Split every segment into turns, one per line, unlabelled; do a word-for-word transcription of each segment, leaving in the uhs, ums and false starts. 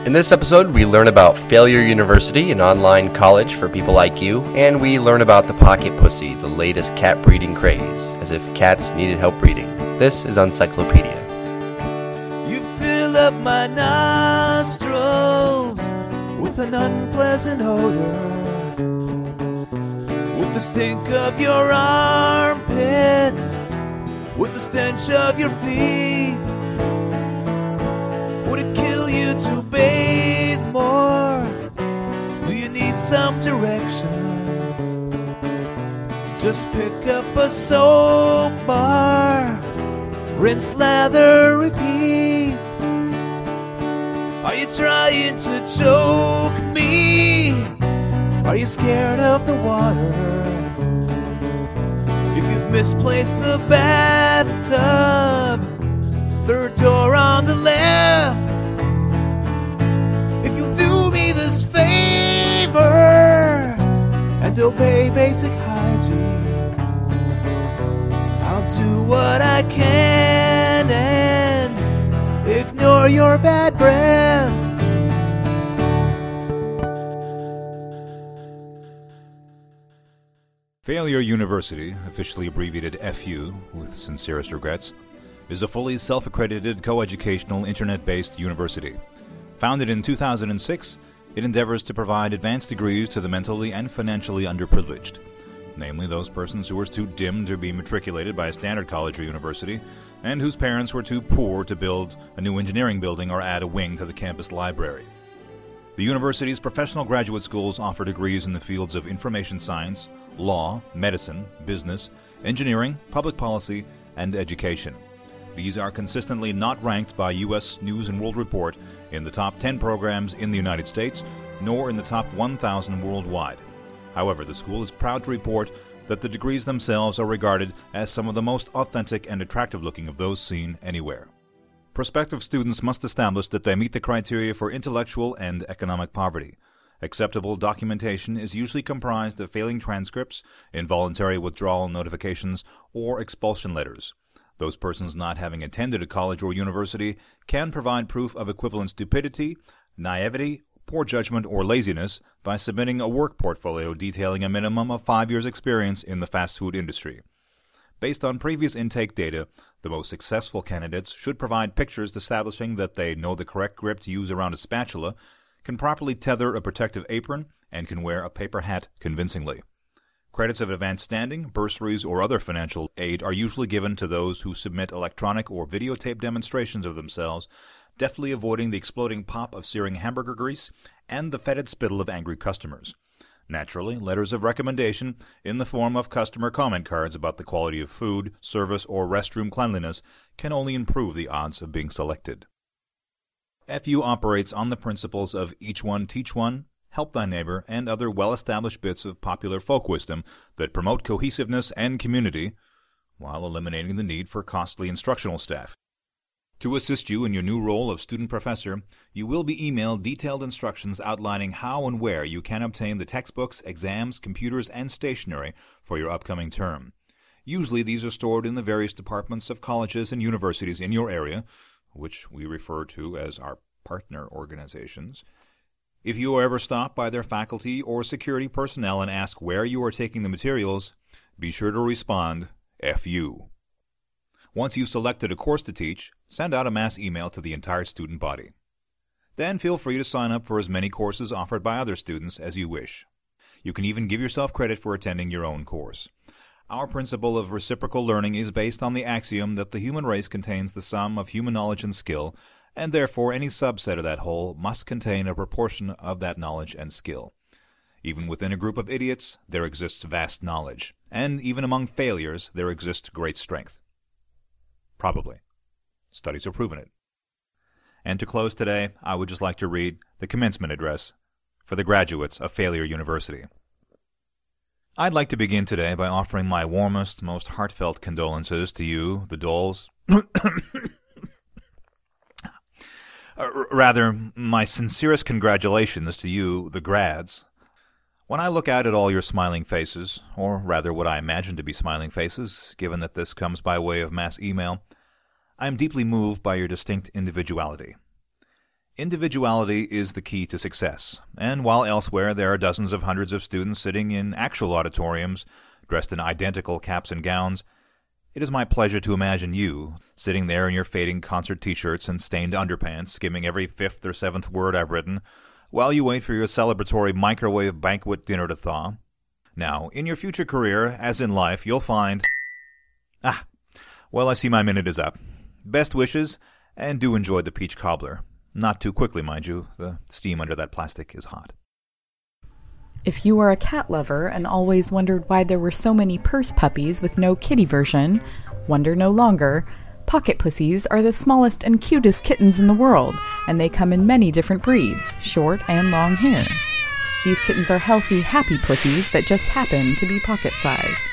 In this episode, we learn about Failure University, an online college for people like you, and we learn about the pocket pussy, the latest cat breeding craze, as if cats needed help breeding. This is Uncyclopedia.
You fill up my nostrils with an unpleasant odor, with the stink of your armpits, with the stench of your feet. Would it kill you to bathe more? Do you need some directions? Just pick up a soap bar, rinse, lather, repeat. Are you trying to choke me? Are you scared of the water? If you've misplaced the bathtub, third door on the left. If you'll do me this favor and obey basic hygiene, I'll do what I can and ignore your bad breath.
Failure University, officially abbreviated F U, with sincerest regrets, is a fully self-accredited coeducational internet-based university. Founded in two thousand six, it endeavors to provide advanced degrees to the mentally and financially underprivileged, namely those persons who were too dim to be matriculated by a standard college or university, and whose parents were too poor to build a new engineering building or add a wing to the campus library. The university's professional graduate schools offer degrees in the fields of information science, law, medicine, business, engineering, public policy, and education. These are consistently not ranked by U S News and World Report in the top ten programs in the United States, nor in the top one thousand worldwide. However, the school is proud to report that the degrees themselves are regarded as some of the most authentic and attractive-looking of those seen anywhere. Prospective students must establish that they meet the criteria for intellectual and economic poverty. Acceptable documentation is usually comprised of failing transcripts, involuntary withdrawal notifications, or expulsion letters. Those persons not having attended a college or university can provide proof of equivalent stupidity, naivety, poor judgment, or laziness by submitting a work portfolio detailing a minimum of five years' experience in the fast food industry. Based on previous intake data, the most successful candidates should provide pictures establishing that they know the correct grip to use around a spatula, can properly tether a protective apron, and can wear a paper hat convincingly. Credits of advanced standing, bursaries, or other financial aid are usually given to those who submit electronic or videotape demonstrations of themselves, deftly avoiding the exploding pop of searing hamburger grease and the fetid spittle of angry customers. Naturally, letters of recommendation in the form of customer comment cards about the quality of food, service, or restroom cleanliness can only improve the odds of being selected. F U operates on the principles of each one teach one, help thy neighbor, and other well-established bits of popular folk wisdom that promote cohesiveness and community, while eliminating the need for costly instructional staff. To assist you in your new role of student professor, you will be emailed detailed instructions outlining how and where you can obtain the textbooks, exams, computers, and stationery for your upcoming term. Usually these are stored in the various departments of colleges and universities in your area, which we refer to as our partner organizations. If you ever stop by their faculty or security personnel and ask where you are taking the materials, be sure to respond, F U. Once you've selected a course to teach, send out a mass email to the entire student body. Then feel free to sign up for as many courses offered by other students as you wish. You can even give yourself credit for attending your own course. Our principle of reciprocal learning is based on the axiom that the human race contains the sum of human knowledge and skill, and therefore any subset of that whole must contain a proportion of that knowledge and skill. Even within a group of idiots, there exists vast knowledge, and even among failures, there exists great strength. Probably. Studies have proven it. And to close today, I would just like to read the commencement address for the graduates of Failure University. I'd like to begin today by offering my warmest, most heartfelt condolences to you, the Doles. Uh, rather, my sincerest congratulations to you, the grads. When I look out at all your smiling faces, or rather what I imagine to be smiling faces, given that this comes by way of mass email, I am deeply moved by your distinct individuality. Individuality is the key to success, and while elsewhere there are dozens of hundreds of students sitting in actual auditoriums, dressed in identical caps and gowns, it is my pleasure to imagine you, sitting there in your fading concert t-shirts and stained underpants, skimming every fifth or seventh word I've written, while you wait for your celebratory microwave banquet dinner to thaw. Now, in your future career, as in life, you'll find... Ah, well, I see my minute is up. Best wishes, and do enjoy the peach cobbler. Not too quickly, mind you. The steam under that plastic is hot.
If you are a cat lover and always wondered why there were so many purse puppies with no kitty version, wonder no longer. Pocket pussies are the smallest and cutest kittens in the world, and they come in many different breeds, short and long hair. These kittens are healthy, happy pussies that just happen to be pocket size.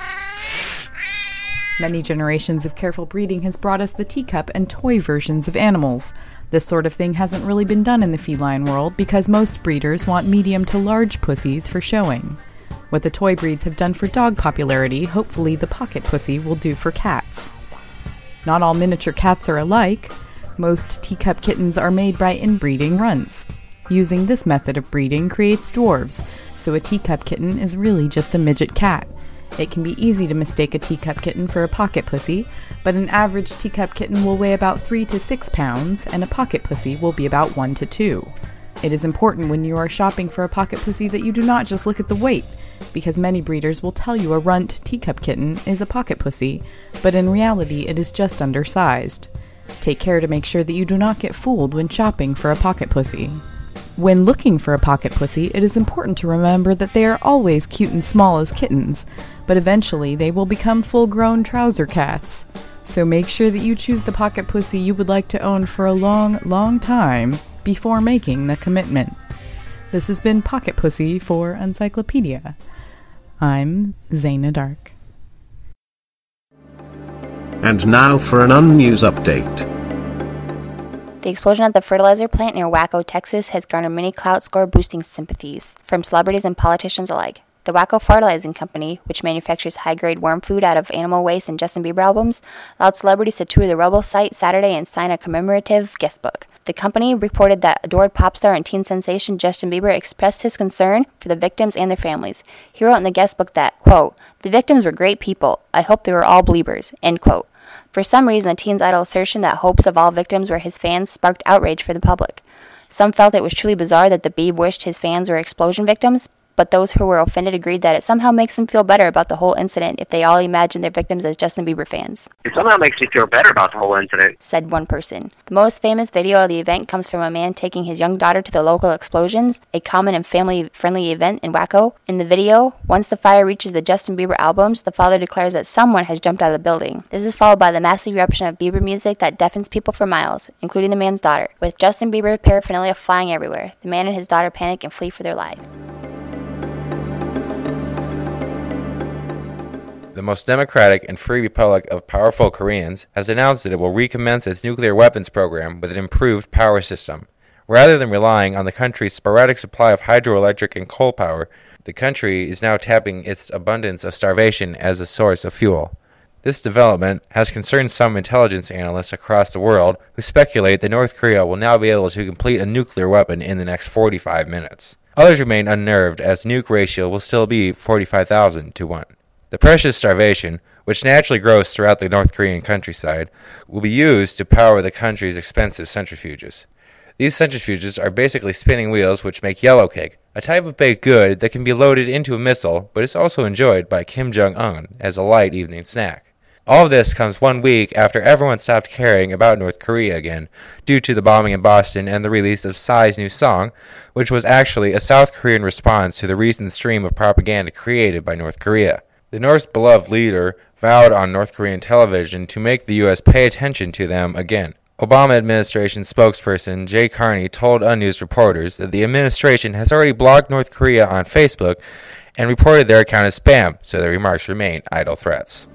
Many generations of careful breeding has brought us the teacup and toy versions of animals. This sort of thing hasn't really been done in the feline world because most breeders want medium to large pussies for showing. What the toy breeds have done for dog popularity, hopefully the pocket pussy will do for cats. Not all miniature cats are alike. Most teacup kittens are made by inbreeding runts. Using this method of breeding creates dwarves, so a teacup kitten is really just a midget cat. It can be easy to mistake a teacup kitten for a pocket pussy, but an average teacup kitten will weigh about three to six pounds, and a pocket pussy will be about one to two. It is important when you are shopping for a pocket pussy that you do not just look at the weight, because many breeders will tell you a runt teacup kitten is a pocket pussy, but in reality it is just undersized. Take care to make sure that you do not get fooled when shopping for a pocket pussy. When looking for a pocket pussy, it is important to remember that they are always cute and small as kittens, but eventually they will become full-grown trouser cats. So make sure that you choose the pocket pussy you would like to own for a long, long time before making the commitment. This has been Pocket Pussy for Uncyclopedia. I'm Zaina Dark.
And now for an unnews update.
The explosion at the fertilizer plant near Waco, Texas has garnered many clout score boosting sympathies from celebrities and politicians alike. The Waco Fertilizing Company, which manufactures high-grade worm food out of animal waste and Justin Bieber albums, allowed celebrities to tour the Rebel site Saturday and sign a commemorative guest book. The company reported that adored pop star and teen sensation Justin Bieber expressed his concern for the victims and their families. He wrote in the guest book that, quote, "The victims were great people. I hope they were all Bleibers," end quote. For some reason, the teen's idle assertion that hopes of all victims were his fans sparked outrage for the public. Some felt it was truly bizarre that the Beeb wished his fans were explosion victims, but those who were offended agreed that it somehow makes them feel better about the whole incident if they all imagine their victims as Justin Bieber fans.
It somehow makes me feel better about the whole incident,
said one person. The most famous video of the event comes from a man taking his young daughter to the local explosions, a common and family-friendly event in Waco. In the video, once the fire reaches the Justin Bieber albums, the father declares that someone has jumped out of the building. This is followed by the massive eruption of Bieber music that deafens people for miles, including the man's daughter. With Justin Bieber paraphernalia flying everywhere, the man and his daughter panic and flee for their lives.
The most democratic and free republic of powerful Koreans has announced that it will recommence its nuclear weapons program with an improved power system. Rather than relying on the country's sporadic supply of hydroelectric and coal power, the country is now tapping its abundance of starvation as a source of fuel. This development has concerned some intelligence analysts across the world who speculate that North Korea will now be able to complete a nuclear weapon in the next forty-five minutes. Others remain unnerved as the nuke ratio will still be forty-five thousand to one. The precious starvation, which naturally grows throughout the North Korean countryside, will be used to power the country's expensive centrifuges. These centrifuges are basically spinning wheels which make yellow cake, a type of baked good that can be loaded into a missile but is also enjoyed by Kim Jong-un as a light evening snack. All of this comes one week after everyone stopped caring about North Korea again, due to the bombing in Boston and the release of Psy's new song, which was actually a South Korean response to the recent stream of propaganda created by North Korea. The North's beloved leader vowed on North Korean television to make the U S pay attention to them again. Obama administration spokesperson Jay Carney told Unnews reporters that the administration has already blocked North Korea on Facebook and reported their account as spam, so their remarks remain idle threats.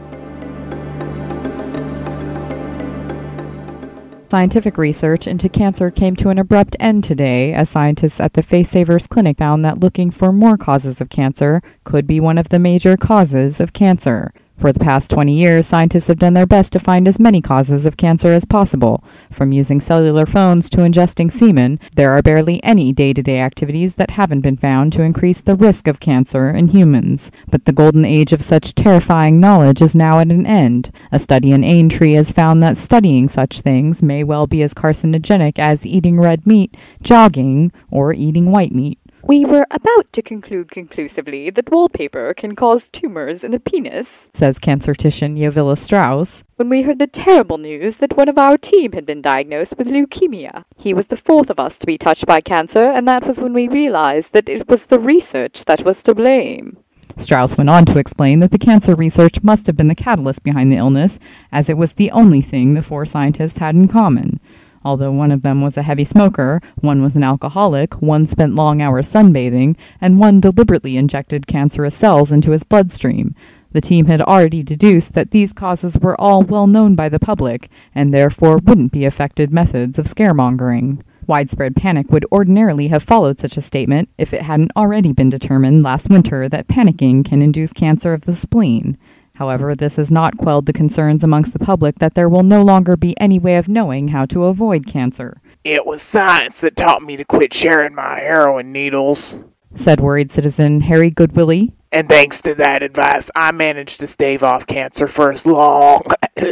Scientific research into cancer came to an abrupt end today as scientists at the Face Savers Clinic found that looking for more causes of cancer could be one of the major causes of cancer. For the past twenty years, scientists have done their best to find as many causes of cancer as possible. From using cellular phones to ingesting semen, there are barely any day-to-day activities that haven't been found to increase the risk of cancer in humans. But the golden age of such terrifying knowledge is now at an end. A study in Aintree has found that studying such things may well be as carcinogenic as eating red meat, jogging, or eating white meat.
We were about to conclude conclusively that wallpaper can cause tumors in the penis,
says cancertician Yovilla Strauss,
when we heard the terrible news that one of our team had been diagnosed with leukemia. He was the fourth of us to be touched by cancer, and that was when we realized that it was the research that was to blame.
Strauss went on to explain that the cancer research must have been the catalyst behind the illness, as it was the only thing the four scientists had in common. Although one of them was a heavy smoker, one was an alcoholic, one spent long hours sunbathing, and one deliberately injected cancerous cells into his bloodstream. The team had already deduced that these causes were all well known by the public, and therefore wouldn't be effective methods of scaremongering. Widespread panic would ordinarily have followed such a statement if it hadn't already been determined last winter that panicking can induce cancer of the spleen. However, this has not quelled the concerns amongst the public that there will no longer be any way of knowing how to avoid cancer.
It was science that taught me to quit sharing my heroin needles,
said worried citizen Harry Goodwillie.
And thanks to that advice, I managed to stave off cancer for as long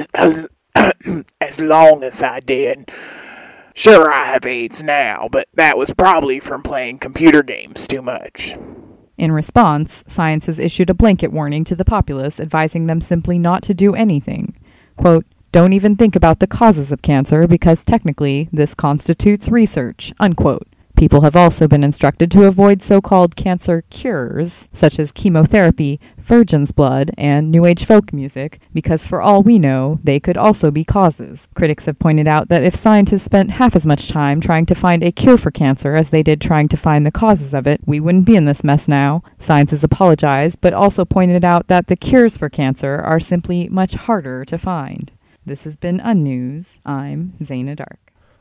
as long as I did. Sure, I have AIDS now, but that was probably from playing computer games too much.
In response, science has issued a blanket warning to the populace, advising them simply not to do anything. Quote, "Don't even think about the causes of cancer because technically this constitutes research," unquote. People have also been instructed to avoid so-called cancer cures, such as chemotherapy, virgin's blood, and New Age folk music, because for all we know, they could also be causes. Critics have pointed out that if scientists spent half as much time trying to find a cure for cancer as they did trying to find the causes of it, we wouldn't be in this mess now. Science has apologized, but also pointed out that the cures for cancer are simply much harder to find. This has been Unnews. I'm Zaina Dark.